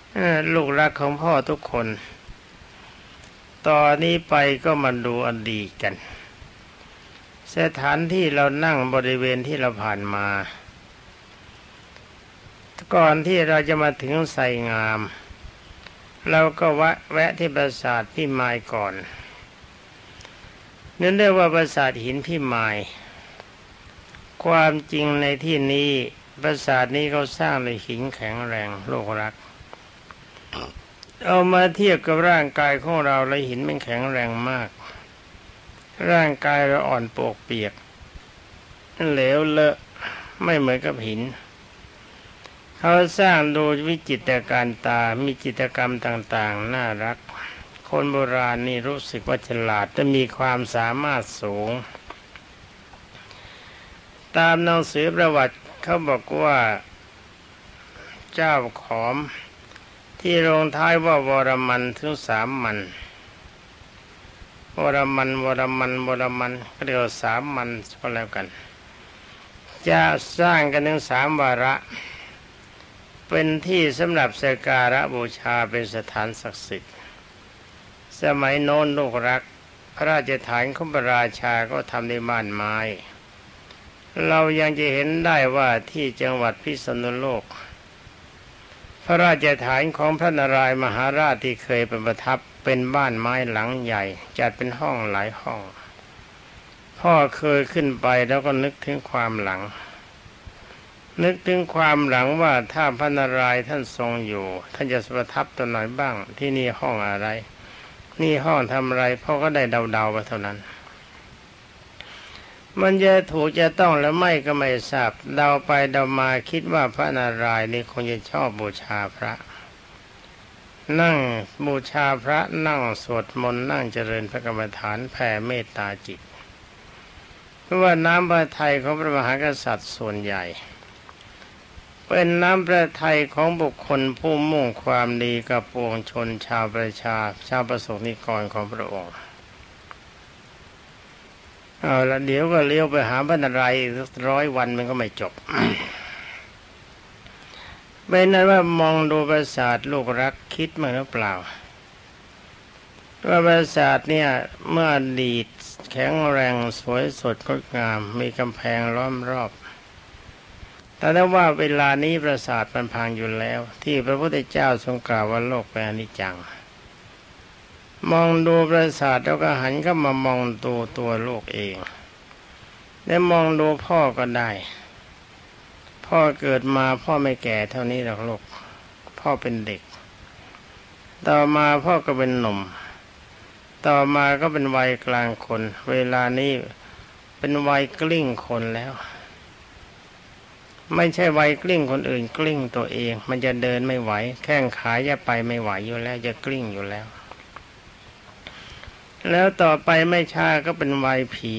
ลูกรักของพ่อทุกคนต่อนนี้ไปก็มาดูอดีตกันสถานที่เรานั่งบริเวณที่เราผ่านมาก่อนที่เราจะมาถึงไสงามเราก็แวะที่ปราสาทพิมายก่อนนั่นเรียกว่าปราสาทหินพิมายความจริงในที่นี้ปราสาทนี้เขาสร้างด้วยหินแข็งแรงโลกรักเอามาเทียบกับร่างกายของเราแล้วหินมันแข็งแรงมากร่างกายเราอ่อนโปกเปียกเหลวเลอะไม่เหมือนกับหินเขาสร้างโดยวิจิตรการตามีจิตรกรรมต่างๆน่ารักคนโบราณนี่รู้สึกว่าฉลาดและมีความสามารถสูงตามหนังสือประวัติเขาบอกว่าเจ้าขอมที่ลงท้ายว่าวรมันถึง3 มันวรมันก็เรียกว่า3 มันก็แล้วกันจะสร้างกันถึง3 วาระเป็นที่สำหรับสักการะบูชาเป็นสถานศักดิ์สิทธิ์สมัยโน้นลูกรักพระราชฐานของพระราชาก็ทำในบ้านไม้เรายังจะเห็นได้ว่าที่จังหวัดพิษณุโลกพระราชฐานของพระนารายณ์มหาราชที่เคยเป็นประทับเป็นบ้านไม้หลังใหญ่จัดเป็นห้องหลายห้องพ่อเคยขึ้นไปแล้วก็นึกถึงความหลังว่าถ้าพระนารายณ์ท่านทรงอยู่ท่านจะประทับตรงไหนบ้างที่นี่ห้องอะไรนี่ห้องทำอะไรพ่อก็ได้เดาๆไปเท่านั้นมันจะถูกจะต้องแล้วไม่ก็ไม่ทราบเดาไปเดามาคิดว่าพระนารายณ์นี่คงจะชอบบูชาพระนั่งบูชาพระนั่งสวดมนต์นั่งเจริญพระกรรมฐานแผ่เมตตาจิตเพราะว่าน้ำพระทัยของพระมหากษัตริย์ส่วนใหญ่เป็นน้ำพระทัยของบุคคลผู้มุ่งความดีกับปวงชนชาวประสงค์นิกรของพระองค์เอาละเดี๋ยวก็เลี้ยวไปหาพระนารายณ์อีก100 วันมันก็ไม่จบ เป็นนั้นว่ามองดูปราสาทลูกรักคิดมั้งหรือเปล่าว่าปราสาทเนี่ยเมื่ออดีตแข็งแรงสวยสดงดงามมีกำแพงล้อมรอบแต่ถ้าว่าเวลานี้ปราสาทมันพังอยู่แล้วที่พระพุทธเจ้าทรงกล่าวว่าโลกเป็นอนิจจังมองดูปราสาทแล้วก็หันเข้ามามองตัวโลกเองและมองดูพ่อก็ได้พ่อเกิดมาพ่อไม่แก่เท่านี้หรอกลูกพ่อเป็นเด็กต่อมาพ่อก็เป็นหนุ่มต่อมาก็เป็นวัยกลางคนเวลานี้เป็นวัยกลิ้งคนแล้วไม่ใช่วัยกลิ้งคนอื่นกลิ้งตัวเองมันจะเดินไม่ไหวแข้งขาจะไปไม่ไหวอยู่แล้วจะกลิ้งอยู่แล้วแล้วต่อไปไม่ช้าก็เป็นวัยผี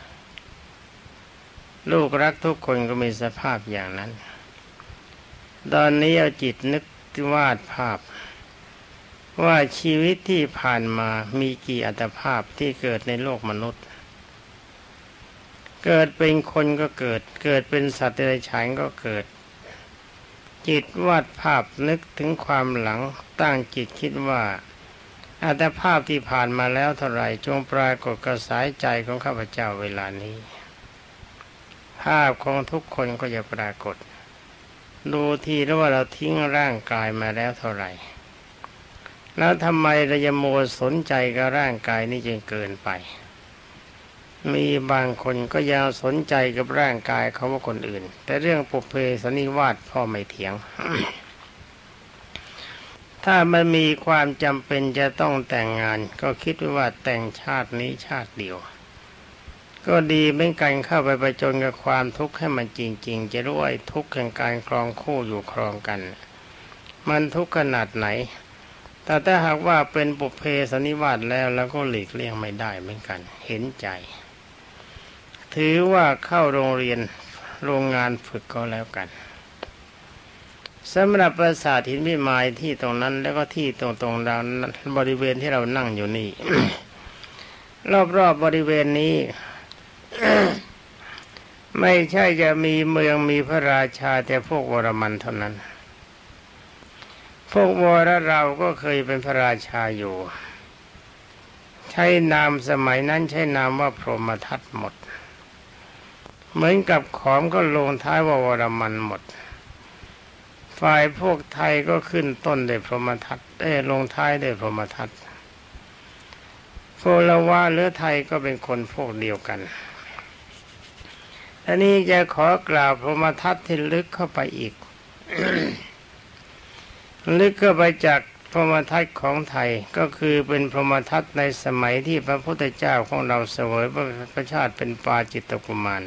ลูกรักทุกคนก็มีสภาพอย่างนั้นตอนนี้เอาจิตนึกวาดภาพว่าชีวิตที่ผ่านมามีกี่อัตภาพที่เกิดในโลกมนุษย์เกิดเป็นคนก็เกิดเป็นสัตว์เดรัจฉานก็เกิดจิตวาดภาพนึกถึงความหลังตั้งจิตคิดว่าอัตภาพที่ผ่านมาแล้วเท่าไหร่จงปรากฏกระสายใจของข้าพเจ้าเวลานี้ภาพของทุกคนก็จะปรากฏดูทีแล้วว่าเราทิ้งร่างกายมาแล้วเท่าไหร่แล้วทำไมเราจะมัวสนใจกับร่างกายนี้จนเกินไปมีบางคนก็ยังสนใจกับร่างกายเขาว่าคนอื่นแต่เรื่องปุเพสนิวาสพ่อไม่เถียง ถ้ามันมีความจำเป็นจะต้องแต่งงานก็คิดว่าแต่งชาตินี้ชาติเดียวก็ดีเหมือนกันเข้าไปประจนกับความทุกข์ให้มันจริงๆจะรู้ว่าทุกข์แห่งการครองคู่อยู่ครองกันมันทุกข์ขนาดไหนแต่ถ้าหากว่าเป็นปุเพสนิวาสแล้วก็หลีกเลี่ยงไม่ได้เหมือนกันเห็นใจถือว่าเข้าโรงเรียนโรงงานฝึกก็แล้วกันสำหรับปราสาทหินพิมายที่ตรงนั้นแล้วก็ที่ตรงๆเราบริเวณที่เรานั่งอยู่นี่ รอบๆบริเวณนี้ ไม่ใช่จะมีเมืองมีพระราชาแต่พวกวรมันเท่านั้นพวกวรเราก็เคยเป็นพระราชาอยู่ใช้นามสมัยนั้นใช้นามว่าพรหมทัตหมดเหมือนกับขอมก็ลงท้ายว่าวรมันหมดฝ่ายพวกไทยก็ขึ้นต้นด้วยพรหมทัตลงท้ายด้วยพรหมทัตโคลวะหรือไทยก็เป็นคนพวกเดียวกันอันนี้จะขอกล่าวพรหมทัตที่ลึกเข้าไปอีก ลึกเข้าไปจากพรหมทัตของไทยก็คือเป็นพรหมทัตในสมัยที่พระพุทธเจ้าของเราเสวยพระชาติเป็นปาจิตตกุมาร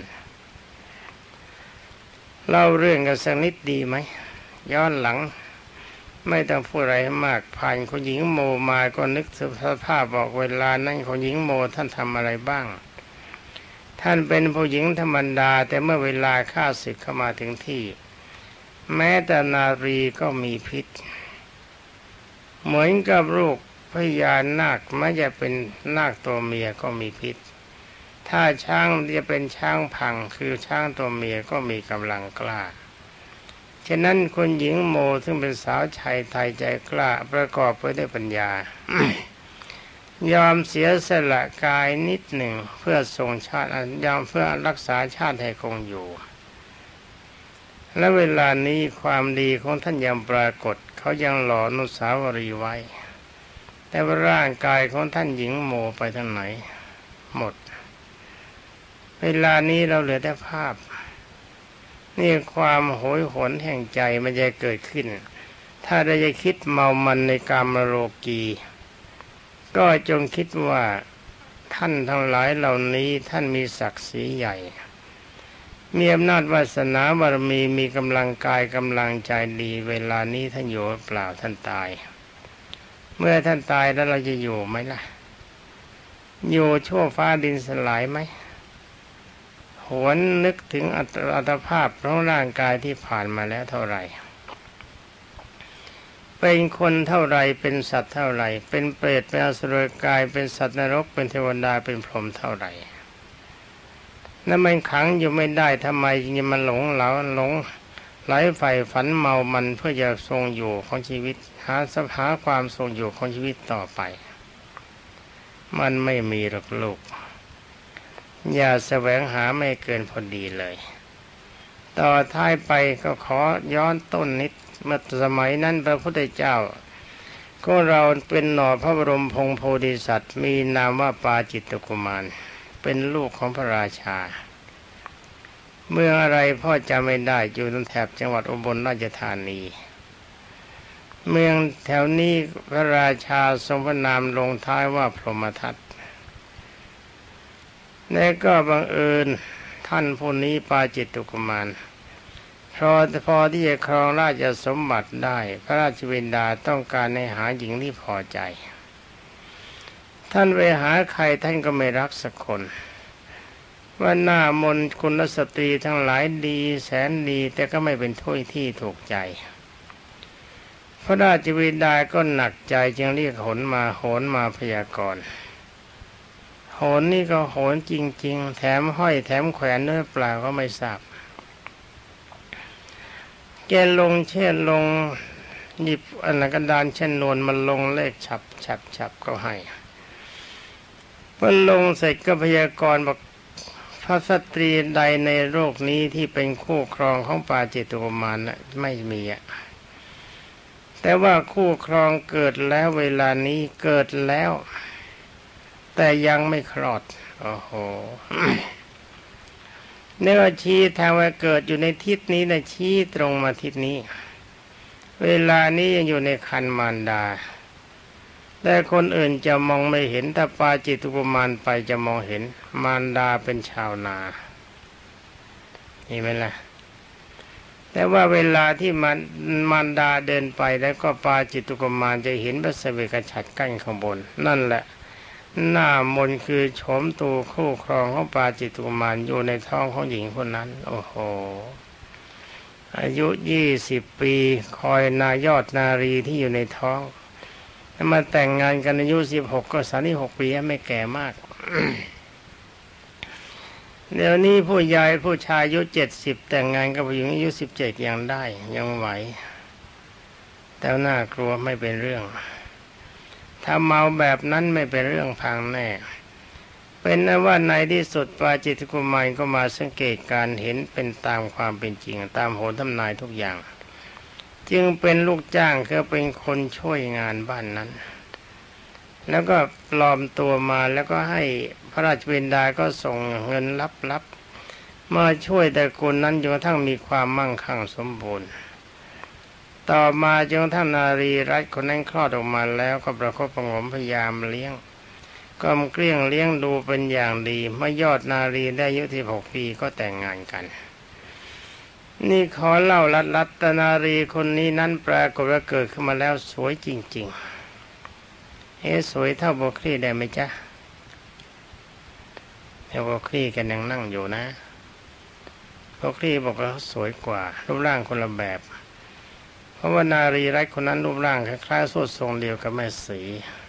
เล่าเรื่องกันสักนิดดีไหมย้อนหลังไม่ต้องพูดอะไรมากผ่านคุณหญิงโมมาก็นึกสภาพบอกเวลานั้นคุณหญิงโมท่านทำอะไรบ้างท่านเป็นผู้หญิงธรรมดาแต่เมื่อเวลาข้าศึกเข้ามาถึงที่แม้แต่นารีก็มีพิษเหมือนกับลูกพญานาคแม้จะเป็นนาคตัวเมียก็มีพิษถ้าช้างจะเป็นช้างพังคือช้างตัวเมียก็มีกำลังกล้าฉะนั้นคุณหญิงโมซึ่งเป็นสาวชายไทยใจกล้าประกอบไปด้วยปัญญา ยอมเสียสละกายนิดหนึ่งเพื่อทรงชาติยอมเพื่อรักษาชาติให้คงอยู่และเวลานี้ความดีของท่านยังปรากฏเขายังหล่ออนุสาวรีย์ไว้แต่ว่าร่างกายของท่านหญิงโมไปทางไหนหมดเวลานี้เราเหลือแต่ภาพนี่ความโหยหวนแห่งใจมันจะเกิดขึ้นถ้าเราจะคิดเมามันในกามโลกีก็จงคิดว่าท่านทั้งหลายเหล่านี้ท่านมีศักดิ์ศรีใหญ่มีอำนาจวาสนาบารมีมีกำลังกายกำลังใจดีเวลานี้ท่านอยู่เปล่าท่านตายเมื่อท่านตายแล้วเราจะอยู่ไหมล่ะอยู่ชั่วฟ้าดินสลายไหมหวนนึกถึงอัตภาพของร่างกายที่ผ่านมาแล้วเท่าไหร่เป็นคนเท่าไรเป็นสัตว์เท่าไรเป็นเปรตเป็นอสุรกายเป็นสัตว์นรกเป็นเทวดาเป็นพรหมเท่าไรนั่นมันขังอยู่ไม่ได้ทำไมจึงมันหลงไหลใฝ่ฝันเมามันเพื่อจะทรงอยู่ของชีวิตหาความทรงอยู่ของชีวิตต่อไปมันไม่มีหรอกลูกอย่าแสวงหาไม่เกินพอดีเลยต่อท้ายไปก็ขอย้อนต้นนิดเมื่อสมัยนั้นพระพุทธเจ้าก็เราเป็นหน่อพระบรมพงศ์โพธิสัตว์มีนามว่าปาจิตตกุมารเป็นลูกของพระราชาเมืองอะไรพ่อจำไม่ได้อยู่ตรงแถบจังหวัดอุบลราชธานีเมืองแถวนี้พระราชาทรงพระนามลงท้ายว่าพรหมทัตและก็บังเอิญท่านผู้นี้ปาจิตตกุมารพอที่จะครองราชสมบัติได้พระราชบิดาต้องการให้หาหญิงที่พอใจท่านไปหาใครท่านก็ไม่รักสักคนว่าหน้ามนคุณสตรีทั้งหลายดีแสนดีแต่ก็ไม่เป็นถ้วยที่ถูกใจพระราชบิดาก็หนักใจจึงเรียกโหนมาพยากรณ์โหนนี่ก็โหนจริงๆแถมห้อยแถมแขวนด้วยเปล่าก็ไม่ทราบแกลงเช่นลงหยิบกระดานเช่นนวลมันลงเลขฉับก็ให้พอลงเสร็จก็พยากรณ์บอกพระสตรีใดในโลกนี้ที่เป็นคู่ครองของปาจิตตกุมารไม่มีแต่ว่าคู่ครองเกิดแล้วเวลานี้เกิดแล้วแต่ยังไม่คลอดโอ้โห เนี่ยชี้ทางว่าเกิดอยู่ในทิศนี้นะชี้ตรงมาทิศนี้เวลานี้ยังอยู่ในครรภ์มารดาแต่คนอื่นจะมองไม่เห็นแต่ปาจิตตกุมารไปจะมองเห็นมารดาเป็นชาวนาเห็นไหมล่ะแต่ว่าเวลาที่มารดาเดินไปแล้วก็ปาจิตตกุมารจะเห็นพระเสวกฉัตรกั้นข้างบนนั่นแหละหน้ามนคือโฉมตูคู่ครองของปาจิตตกุมารอยู่ในท้องของหญิงคนนั้นโอ้โหอายุ20 ปีคอยยอดนารีที่อยู่ในท้องมาแต่งงานกันอายุ16ก็36 ปีไม่แก่มาก เดี๋ยวนี้ผู้ชายอายุ70แต่งงานกับผู้หญิงอายุ17ยังได้ยังไหวแต่น่ากลัวไม่เป็นเรื่องถ้าเมาแบบนั้นไม่เป็นเรื่องพังแน่เป็นนะว่าในที่สุดปาจิตติกุมารก็มาสังเกตการเห็นเป็นตามความเป็นจริงตามโหรทำนายทุกอย่างจึงเป็นลูกจ้างคือเป็นคนช่วยงานบ้านนั้นแล้วก็ปลอมตัวมาแล้วก็ให้พระราชบิดาก็ส่งเงินลับๆมาช่วยตระกูลนั้นจนกระทั่งมีความมั่งคั่งสมบูรณ์ต่อมาจนกระทั่งนารีรัตน์คนนั้นคลอดออกมาแล้วก็ประคบประหงมพยายามเลี้ยงกล่อมเกลี้ยงเลี้ยงดูเป็นอย่างดีเมื่อยอดนารีได้อายุ16 ปีก็แต่งงานกันนี่ขอเล่าลัดๆแต่นารีคนนี้นั้นปรากฏว่าเกิดขึ้นมาแล้วสวยจริงๆสวยเท่าโบคลี่ได้ไหมจ๊ะโบคลี่กันยังนั่งอยู่นะโบคลี่บอกว่าสวยกว่ารูปร่างคนละแบบเพราะว่านารีรัตน์คนนั้นรูปร่างคล้ายๆสวดทรงเดียวกับแม่สี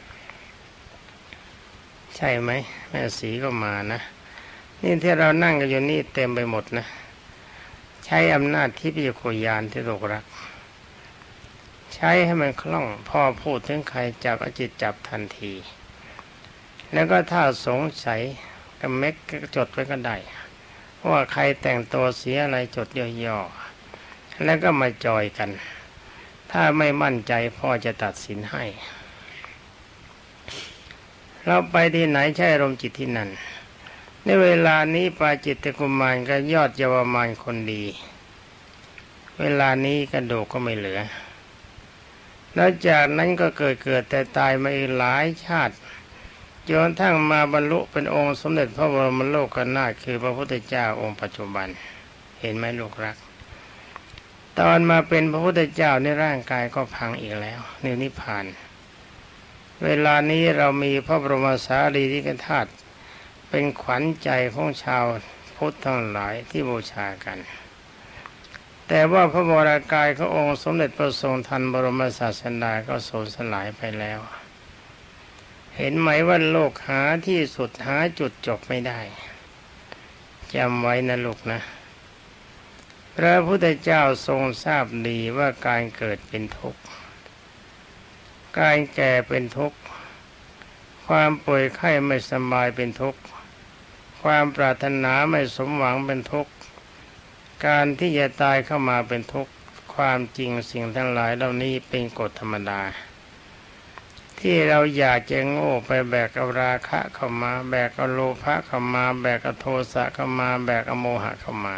ใช่ไหมแม่สีก็มานะนี่ที่เรานั่งกันอยู่นี่เต็มไปหมดนะใช้อำนาจทิพยโคยานที่โลกรักใช้ให้มันคล่องพอพูดถึงใครจับเอาจิตจับทันทีแล้วก็ถ้าสงสัยก็เม็กก็จดไว้ก็ได้ว่าใครแต่งตัวเสียอะไรจดย่อๆแล้วก็มาจอยกันถ้าไม่มั่นใจพ่อจะตัดสินให้เราไปที่ไหนใช้อารมณ์จิตที่นั่นในเวลานี้ปาจิตติกุมารก็ยอดเยาวมานคนดีเวลานี้กระดูกก็ไม่เหลือแล้วจากนั้นก็เกิดแต่ตายมาอีกหลายชาติจนทั้งมาบรรลุเป็นองค์สมเด็จพระบรมโลกนาถคือพระพุทธเจ้าองค์ปัจจุบันเห็นไหมลูกรักตอนมาเป็นพระพุทธเจ้าในร่างกายก็พังอีกแล้วนิพพานเวลานี้เรามีพระบรมสารีริกธาตุเป็นขวัญใจของชาวพุทธทั้งหลายที่บูชากันแต่ว่าพระวรากายขององค์สมเด็จพระทรงทันบรมศาสดาก็สูญสลายไปแล้วเห็นไหมว่าโลกหาที่สุดหาจุดจบไม่ได้จำไว้นะลูกนะพระพุทธเจ้าทรงทราบดีว่าการเกิดเป็นทุกข์การแก่เป็นทุกข์ความป่วยไข้ไม่สบายเป็นทุกข์ความปรารถนาไม่สมหวังเป็นทุกข์การที่จะตายเข้ามาเป็นทุกข์ความจริงสิ่งทั้งหลายเหล่านี้เป็นกฎธรรมดาที่เราอยากจะโง่ไปแบกเอาราคะเข้ามาแบกเอาโลภะเข้ามาแบกเอาโทสะเข้ามาแบกเอาโมหะเข้ามา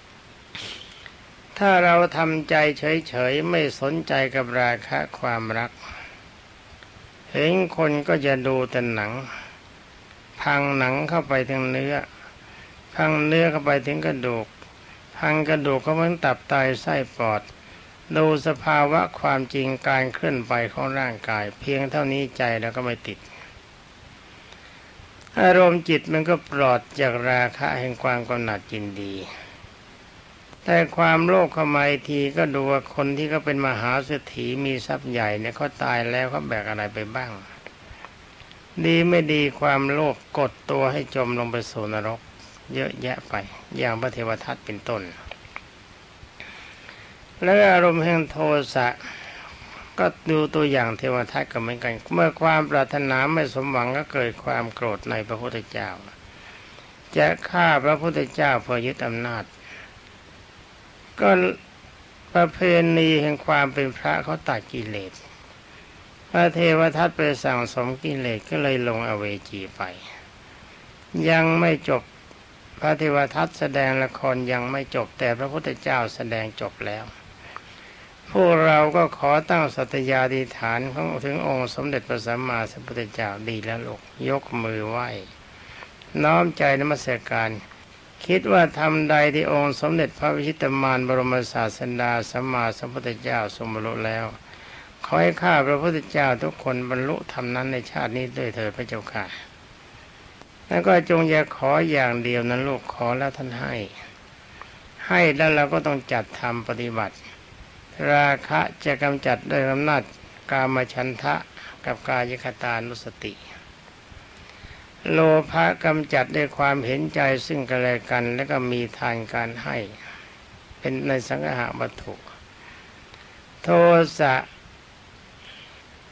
ถ้าเราทำใจเฉยๆไม่สนใจกับราคะความรักเห็นคนก็จะดูแต่หนังพังหนังเข้าไปถึงเนื้อพังเนื้อเข้าไปถึงกระดูกพังกระดูกเข้าไปถึงตับไตไส้ปอดดูสภาวะความจริงการเคลื่อนไปของร่างกายเพียงเท่านี้ใจแล้วก็ไม่ติดอารมณ์จิตมันก็ปลอดจากราคะแห่งความกำหนัดยินดีแต่ความโลภเข้ามาทีก็ดูว่าคนที่เขาเป็นมหาเศรษฐีมีทรัพย์ใหญ่เนี่ยเขาตายแล้วเขาแบกอะไรไปบ้างดีไม่ดีความโลภกดตัวให้จมลงไปสู่นรกเยอะแยะไปอย่างพระเทวทัตเป็นต้นแล้วอารมณ์แห่งโทสะก็ดูตัวอย่างเทวทัตก็เหมือนกันเมื่อความปรารถนาไม่สมหวังก็เกิดความโกรธในพระพุทธเจ้าจะฆ่าพระพุทธเจ้าเพื่อยึดอำนาจก็ประเพณีแห่งความเป็นพระเขาตัดกิเลสพระเทวทัตไปสั่งสมกิเลสก็เลยลงอเวจีไปยังไม่จบพระเทวทัตแสดงละครยังไม่จบแต่พระพุทธเจ้าแสดงจบแล้วพวกเราก็ขอตั้งสัตยาธิษฐานของถึงองค์สมเด็จพระสัมมาสัมพุทธเจ้าดีแล้วลูกยกมือไหว้น้อมใจนมัสการคิดว่าทำใดที่องค์สมเด็จพระวิชิตมารบรมศาสดาสัมมาสัมพุทธเจ้าทรงบรรลุแล้วขอให้ข้าพระพุทธเจ้าทุกคนบรรลุธรรมนั้นในชาตินี้ด้วยเถิดพระเจ้าค่ะแล้วก็จงอย่าขออย่างเดียวนั้นลูกขอแล้วท่านให้แล้วเราก็ต้องจัดทำปฏิบัติราคะจะกำจัดด้วยอำนาจกามฉันทะกับกายคตานุสติโลภะกำจัดด้วยความเห็นใจซึ่งกันและกันแล้วก็มีทานการให้เป็นในสังหาวัตถุโทสะ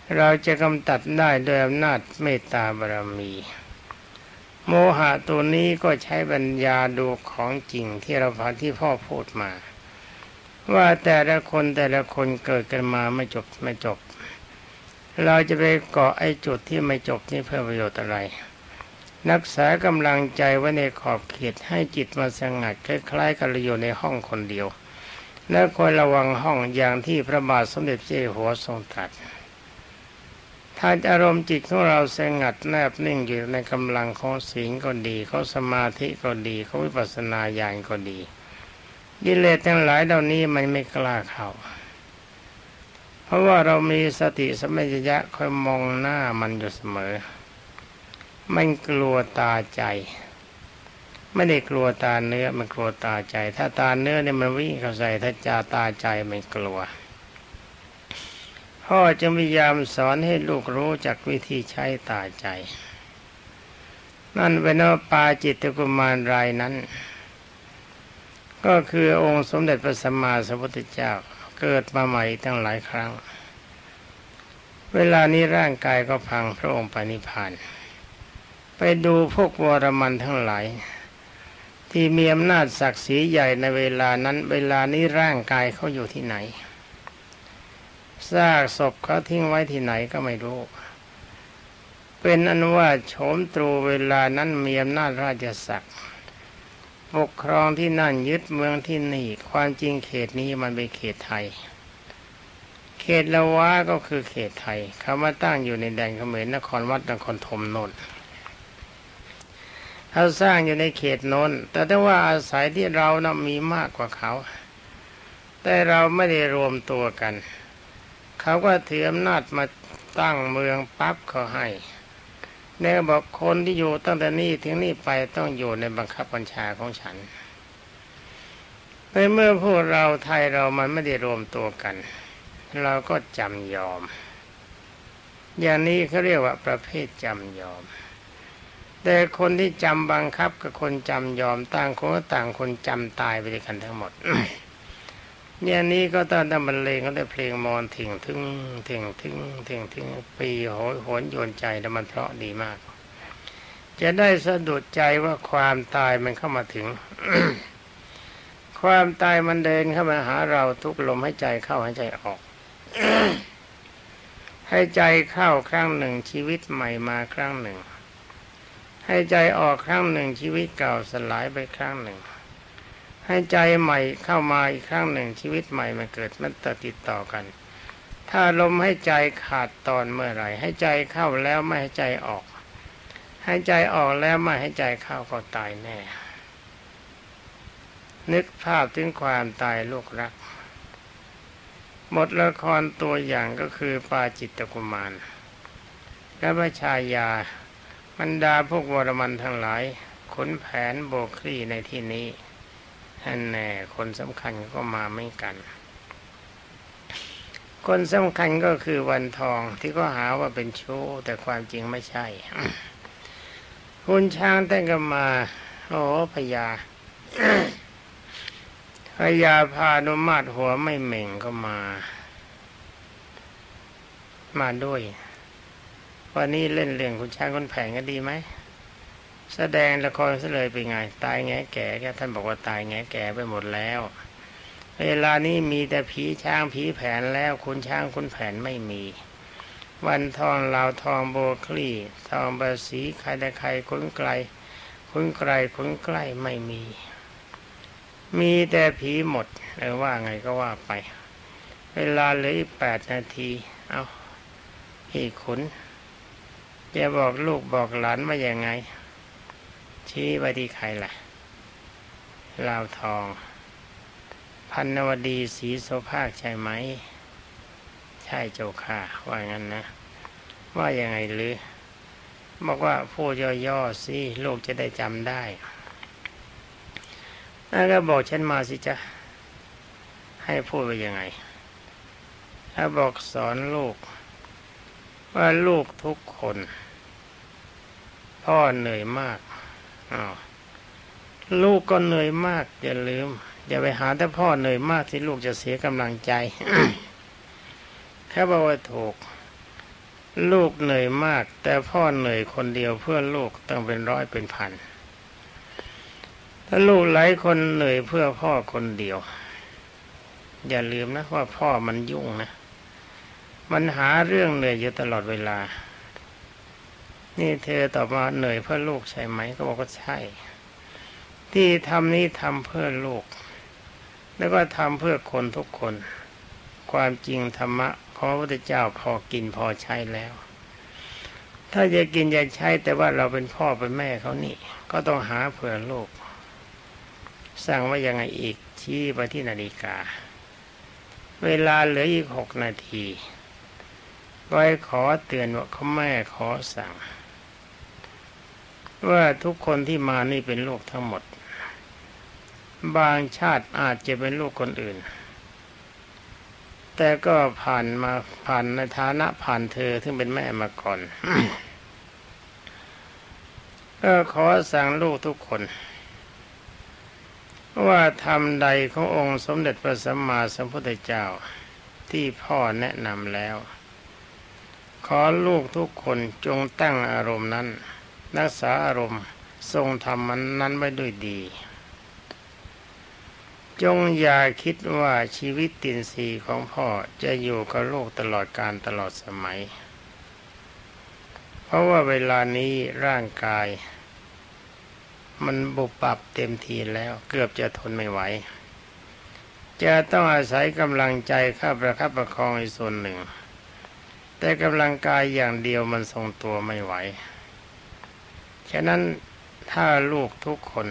เราจะกำจัดได้ด้วยอำนาจเมตตาบารมีโมหะตัวนี้ก็ใช้ปัญญาดูของจริงที่เราฟังที่พ่อพูดมาว่าแต่ละคนเกิดกันมาไม่จบเราจะไปเกาะไอ้จุดที่ไม่จบนี่เพื่อประโยชน์อะไรรักษากำลังใจไว้ในขอบเขตให้จิตมาสงัดคล้ายๆกับเราอยู่ในห้องคนเดียวและคอยระวังห้องอย่างที่พระบาทสมเด็จเจ้าอยู่หัวทรงตรัสถ้าอารมณ์จิตของเราสงัดแนบนิ่งอยู่ในกำลังของศีลก็ดีของสมาธิก็ดีของวิปัสสนาญาณก็ดีกิเลสทั้งหลายเหล่านี้มันไม่กล้าเข้าเพราะว่าเรามีสติสัมปชัญญะคอยมองหน้ามันอยู่เสมอมันกลัวตาใจไม่ได้กลัวตาเนื้อมันกลัวตาใจถ้าตาเนื้อเนี่ยมันวิ่งเข้าใส่ถ้าตาใจมันกลัวพ่อจึงพยายามสอนให้ลูกรู้จักวิธีใช้ตาใจนั่นเป็นว่าปาจิตติกุมารรายนั้นก็คือองค์สมเด็จพระสัมมาสัมพุทธเจ้าเกิดมาใหม่ตั้งหลายครั้งเวลานี้ร่างกายก็พังพระองค์ไปนิพพานไปดูพวกวรมันทั้งหลายที่มีอำนาจศักดิ์ศรีใหญ่ในเวลานั้นเวลานี้ร่างกายเขาอยู่ที่ไหนซากศพเขาทิ้งไว้ที่ไหนก็ไม่รู้เป็นอันว่าโฉมตรูเวลานั้นมีอำนาจราชศักดิ์ปกครองที่นั่นยึดเมืองที่นี่ความจริงเขตนี้มันเป็นเขตไทยเขตละวะก็คือเขตไทยเขามาตั้งอยู่ในแดนเขมรนครวัดนครธมโน่นเขาสร้างอยู่ในเขตโน้นแต่ถ้าว่าอาศัยที่เรานะมีมากกว่าเขาแต่เราไม่ได้รวมตัวกันเขาก็ถืออำนาจมาตั้งเมืองปั๊บเขาให้เนี่ยบอกคนที่อยู่ตั้งแต่นี้ถึงนี่ไปต้องอยู่ในบังคับบัญชาของฉันในเมื่อพวกเราไทยเรามันไม่ได้รวมตัวกันเราก็จำยอมอย่างนี้เขาเรียกว่าประเภทจำยอมแต่คนที่จำบังคับกับคนจำยอมต่างคนต่างคนจำตายไปด้วยกันทั้งหมด อย่างนี้ก็ตอนทำบรรเลงก็ได้เพลงมอนถิ่งถึงปีโหนโยนใจแล้วมันเพราะดีมากจะได้สะดุดใจว่าความตายมันเข้ามาถึง ความตายมันเดินเข้ามาหาเราทุกลมให้ใจเข้าให้ใจออก ให้ใจเข้าครั้งหนึ่งชีวิตใหม่มาครั้งหนึ่งให้ใจออกครั้งหนึ่งชีวิตเก่าสลายไปครั้งหนึ่งให้ใจใหม่เข้ามาอีกครั้งหนึ่งชีวิตใหม่มันเกิดมันติดต่อกันถ้าลมให้ใจขาดตอนเมื่อไหร่ให้ใจเข้าแล้วไม่ให้ใจออกให้ใจออกแล้วไม่ให้ใจเข้าก็ตายแน่นึกภาพถึงความตายลูกรักหมดละครตัวอย่างก็คือปาจิตตกุมารและพระชายาบรรดาพวกวรมันทั้งหลายขนแผนโบกคลี่ในที่นี้แน่คนสำคัญก็มาไม่กันคนสำคัญก็คือวันทองที่ก็หาว่าเป็นชู้แต่ความจริงไม่ใช่ คุณช้างแต่งกันมาโอ้พญา พญาพานุมาตรหัวไม่เหม่งก็มาด้วยวันนี้เล่นเรื่องคุณช้างคนแผงก็ดีไหมแสดงละครซะเลยเป็นไงตายแง่แก่แกท่านบอกว่าตายแง่แก่ไปหมดแล้วเวลานี้มีแต่ผีช้างผีแผนแล้วคุณช้างคุณแผนไม่มีวันทองลาวทองโบคลี่ทองบาสีใครแต่ใครคุ้นไกลคุ้นใกล้ไม่มีแต่ผีหมดว่าไงก็ว่าไปเวลาเหลืออีก8 นาทีเอาพี่ขุนจะบอกลูกบอกหลานว่ายังไงชี้ไปที่ใครล่ะลาวทองพันนวดีศรีโสภาคใช่ไหมใช่เจ้าค่ะว่างั้นนะว่ายังไงหรือบอกว่าพูดย่อๆสิลูกจะได้จำได้แล้วก็บอกฉันมาสิจ๊ะให้พูดว่ายังไงถ้าบอกสอนลูกว่าลูกทุกคนพ่อเหนื่อยมากลูกก็เหนื่อยมากอย่าลืมอย่าไปหาแต่พ่อเหนื่อยมากที่ลูกจะเสียกำลังใจ แค่บอกว่าถูกลูกเหนื่อยมากแต่พ่อเหนื่อยคนเดียวเพื่อลูกต้องเป็นร้อยเป็นพันถ้าลูกหลายคนเหนื่อยเพื่อพ่อคนเดียวอย่าลืมนะว่าพ่อมันยุ่งนะมันหาเรื่องเหนื่อยอยู่ตลอดเวลานี่เธอตอบมาเหนื่อยเพื่อลูกใช่ไหมก็บอกว่าใช่ที่ทำนี้ทำเพื่อลูกแล้วก็ทำเพื่อคนทุกคนความจริงธรรมะของพระพุทธเจ้าพอกินพอใช้แล้วถ้าจะกินจะใช้แต่ว่าเราเป็นพ่อเป็นแม่เขานี่ก็ต้องหาเพื่อลูกสั่งว่ายังไงอีกชี้ไปที่นาฬิกาเวลาเหลืออีก6 นาทีก็ให้ขอเตือนว่าเขาแม่ขอสั่งว่าทุกคนที่มานี่เป็นลูกทั้งหมดบางชาติอาจจะเป็นลูกคนอื่นแต่ก็ผ่านในฐานะผ่านเธอซึ่งเป็นแม่มาก่อน ก็ขอสั่งลูกทุกคนว่าธรรมใดขององค์สมเด็จพระสัมมาสัมพุทธเจ้าที่พ่อแนะนำแล้วขอลูกทุกคนจงตั้งอารมณ์นั้นรักษาอารมณ์ทรงธรรมนั้นไว้ด้วยดีจงอย่าคิดว่าชีวิตตินทรีย์ของพ่อจะอยู่กับโลกตลอดกาลตลอดสมัยเพราะว่าเวลานี้ร่างกายมันบุบปับเต็มทีแล้วเกือบจะทนไม่ไหวจะต้องอาศัยกำลังใจเข้าประคับประคองอีกส่วนหนึ่งแต่กำลังกายอย่างเดียวมันทรงตัวไม่ไหวฉะนั้นถ้าลูกทุกคน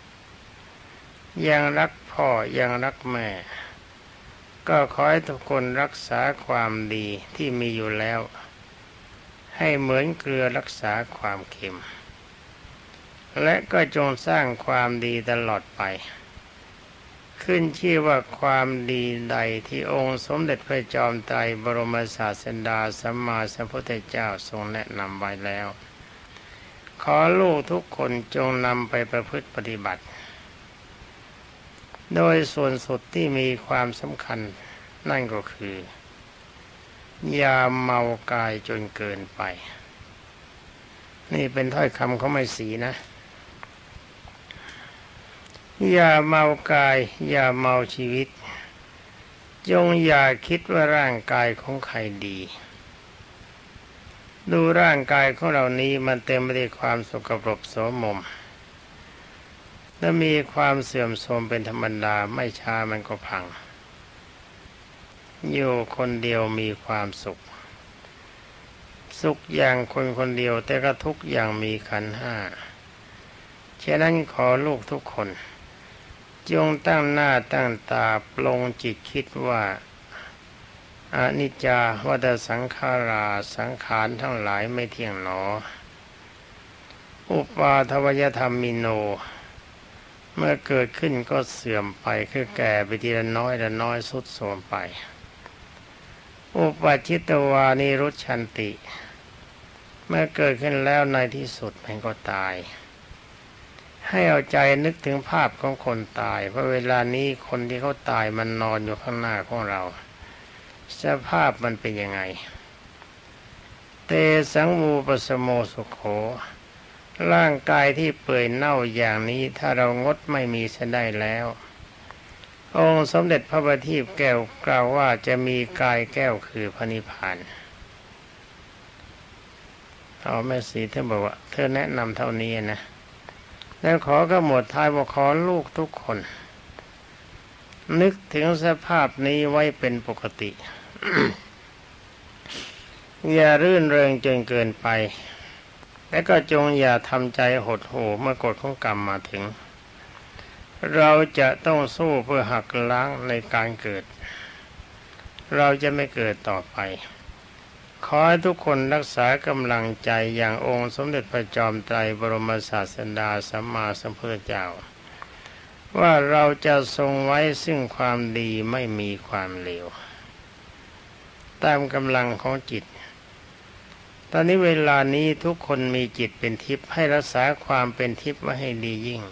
ยังรักพ่อยังรักแม่ก็ขอให้ทุกคนรักษาความดีที่มีอยู่แล้วให้เหมือนเกลือรักษาความเค็มและก็จงสร้างความดีตลอดไปขึ้นชื่อว่าความดีใดที่องค์สมเด็จพระจอมไตรบรมศาสดาสัมมาสัมพุทธเจ้าทรงแนะนำไว้แล้วขอลูกทุกคนจงนำไปประพฤติปฏิบัติโดยส่วนสุดที่มีความสำคัญนั่นก็คืออย่าเมากายจนเกินไปนี่เป็นถ้อยคำของไม่สีนะอย่าเมากายอย่าเมาชีวิตจงอย่าคิดว่าร่างกายของใครดีดูร่างกายของเรานี้มันเต็มไปด้วยความสกปรกโสมมและมีความเสื่อมโทรมเป็นธรรมดาไม่ช้ามันก็พังอยู่คนเดียวมีความสุขอย่างคนคนเดียวแต่ก็ทุกอย่างมีขันธ์ห้าฉะนั้นขอลูกทุกคนจงตั้งหน้าตั้งตาปลงจิตคิดว่าอนิจจาวัฏสังขาราสังขารทั้งหลายไม่เที่ยงหนออุปาทวยธรรมมิโนเมื่อเกิดขึ้นก็เสื่อมไปคือแก่ไปทีละน้อยละน้อยทรุดโทรมไปอุปัชชิตวานิรุชชันติเมื่อเกิดขึ้นแล้วในที่สุดมันก็ตายให้เอาใจนึกถึงภาพของคนตายเพราะเวลานี้คนที่เขาตายมันนอนอยู่ข้างหน้าของเราสภาพมันเป็นยังไงเตสังวูปสโมสุโขร่างกายที่เปื่อยเน่าอย่างนี้ถ้าเรางดไม่มีเสียได้แล้วองค์สมเด็จพระบัณฑิตแก้วกล่าวว่าจะมีกายแก้วคือพระนิพพานเอาแม่สีเธอบอกว่าเธอแนะนำเท่านี้นะแล้วขอกำหนดท้ายว่าขอลูกทุกคนนึกถึงสภาพนี้ไว้เป็นปกติ อย่ารื่นเริงจนเกินไปและก็จงอย่าทำใจหดหู่เมื่อกฎของกรรมมาถึงเราจะต้องสู้เพื่อหักล้างในการเกิดเราจะไม่เกิดต่อไปขอให้ทุกคนรักษากำลังใจอย่างองค์สมเด็จพระจอมไตรบรมศาสดาสัมมาสัมพุทธเจ้าว่าเราจะทรงไว้ซึ่งความดีไม่มีความเลวตามกำลังของจิตตอนนี้เวลานี้ทุกคนมีจิตเป็นทิพย์ให้รักษาความเป็นทิพย์ไว้ให้ดียิ่ง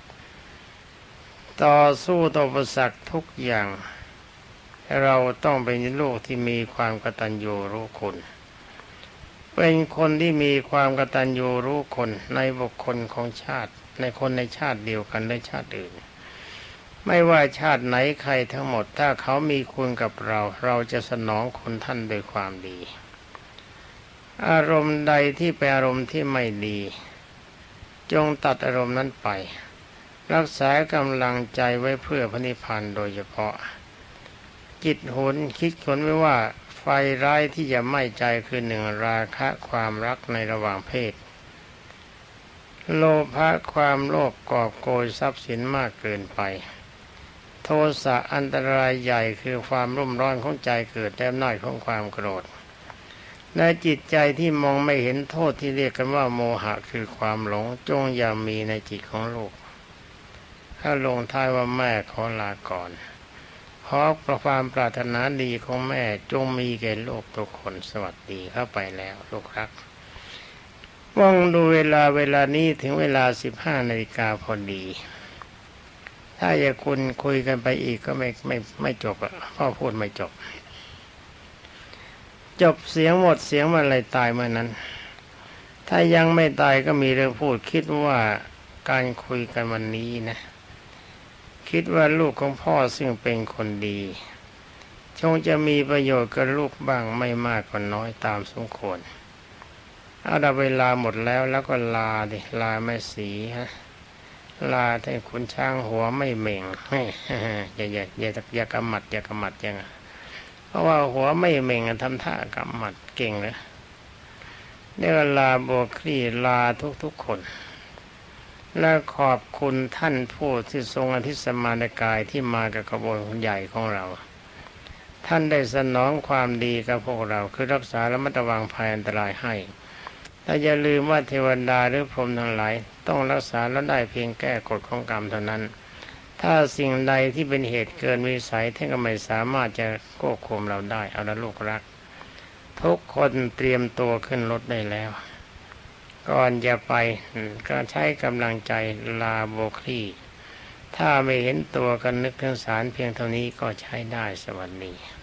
ต่อสู้ต่ออุปสรรคทุกอย่างเราต้องเป็นลูกที่มีความกตัญญูรู้คุณเป็นคนที่มีความกตัญญูรู้คนในบุคคลของชาติในคนในชาติเดียวกันและชาติอื่นไม่ว่าชาติไหนใครทั้งหมดถ้าเขามีคุณกับเราเราจะสนองคุณท่านด้วยความดีอารมณ์ใดที่เป็นอารมณ์ที่ไม่ดีจงตัดอารมณ์นั้นไปรักษากำลังใจไว้เพื่อพระนิพพานโดยเฉพาะจิตหุนคิดขนไว้ว่าไฟร้ายที่จะไหม้ใจคือหนึ่งราคะความรักในระหว่างเพศโลภะความโลภกอบโกยทรัพย์สินมากเกินไปโทสะอันตรายใหญ่คือความรุ่มร้อนของใจเกิดแต่อำนาจของความโกรธในจิตใจที่มองไม่เห็นโทษที่เรียกกันว่าโมหะคือความหลงจงอย่ามีในจิตของลูกถ้าลงท้ายว่าแม่ขอลาก่อนขอความปรารถนาดีของแม่จงมีแก่โลกทุกคนสวัสดีเข้าไปแล้วลูกรักมองดูเวลานี้ถึงเวลา15 นาฬิกาพอดีถ้าอย่าคุณคุยกันไปอีกก็ไม่จบอ่ะพ่อพูดไม่จบเสียงหมดเสียงมันอะไรตายเมื่อนั้นถ้ายังไม่ตายก็มีเรื่องพูดคิดว่าการคุยกันวันนี้นะคิดว่าลูกของพ่อซึ่งเป็นคนดีคงจะมีประโยชน์กับลูกบ้างไม่มากก็น้อยตามสมควรเอาละเวลาหมดแล้วก็ลาดิลาแม่สีฮะลาแต่คุณช้างหัวไม่เหม่งอย่ากำหมัดยังเพราะว่าหัวไม่เหม่งทำท่ากำหมัดเก่งเลยเนี่ยลาบัวคลี่ลาทุกคนและขอบคุณท่านผู้ที่ทรงอธิสมานกายที่มากับขบวนใหญ่ของเราท่านได้สนองความดีกับพวกเราคือรักษาและมัตระวังภัยอันตรายให้แต่อย่าลืมว่าเทวดาหรือพรหมทั้งหลายต้องรักษาและได้เพียงแก้กฎของกรรมเท่านั้นถ้าสิ่งใดที่เป็นเหตุเกินวิสัยท่านก็ไม่สามารถจะควบคุมเราได้เอาละลูกรักทุกคนเตรียมตัวขึ้นรถได้แล้วก่อนจะไปก็ใช้กำลังใจลาโบคลี่ถ้าไม่เห็นตัวกันนึกถึงสารเพียงเท่านี้ก็ใช้ได้สวัสดี